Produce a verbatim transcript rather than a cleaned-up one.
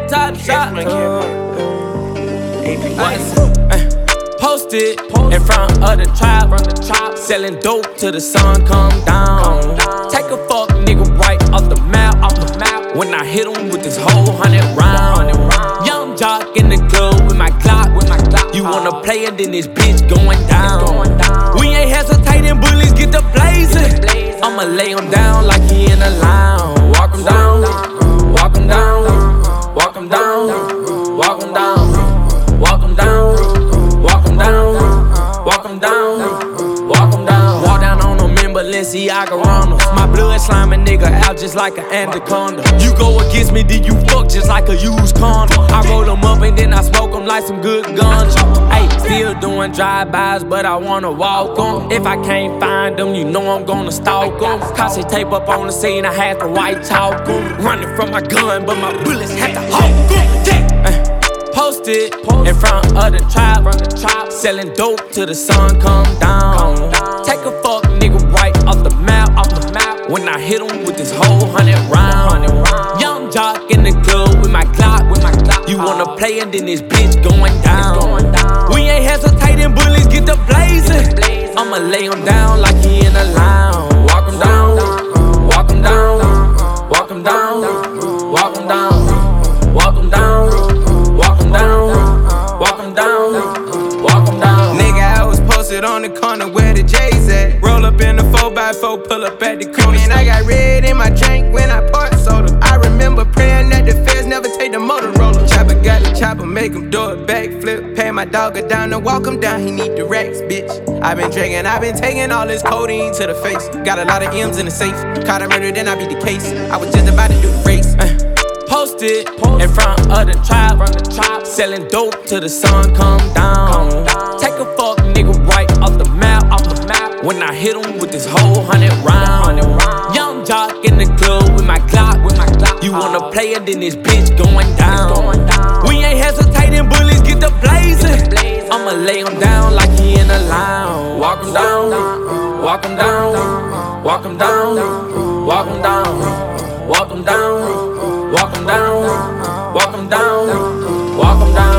that top shot. Posted in front of the trap, selling dope till the sun come down. Take a fuck nigga right off the map. When I hit him with this whole hundred round. Young jock in the club with my clock. You wanna play it, then this bitch going down. We ain't hesitating, bullies get the blazing. I'ma lay him down like he in a lounge. Walk him down, walk him down, walk him down, walk him down, walk him down, walk him down, walk him down, walk him down. Walk down on them in Balenciaga Ronalds. My blood slime a nigga out just like an anaconda. You go against me, then you fuck just like a used condom. I roll them up and then I smoke them like some good guns. Hey, still doing drive-bys, but I wanna walk them. If I can't find them, you know I'm gonna stalk them. Cause they tape up on the scene, I had to white talk them. Running from my gun, but my bullets had to hawk them. Yeah. Posted in front of the trap, selling dope till the sun come down. Take a fuck nigga right off the map. When I hit him with this whole hundred round. Young jock in the club with my clock. You wanna play it, then this bitch going down. We ain't hesitating, bullies get the blazing. I'ma lay him down like he in a lounge. Walk him down, walk him down, walk him down, walk him down, walk him down, walk him down, walk him down, walk him down. Nigga, I was posted on the corner where the J's at. Roll up in the four by four, pull up at the corner. And I got red in my drink when I poured soda. I remember praying that the feds never take the Motorola. Chopper got the chopper, make him do a backflip. Pay my dog a down and walk him down, he need the racks, bitch. I been drinking, I been taking all this codeine to the face. Got a lot of M's in the safe. Caught a murder, then I beat the case. I was just about to do the race. Uh. Posted in front of the trap, selling dope till the sun come down. Take a fuck nigga right off the map. When I hit him with this whole hundred round. Young jock in the club with my clock. You wanna play it, then this bitch going down. We ain't hesitating, bullies get the blazing. I'ma lay him down like he in a lounge. Walk him down, walk him down, walk him down, walk him down, walk him down. Walk him down, walk him down, walk him down.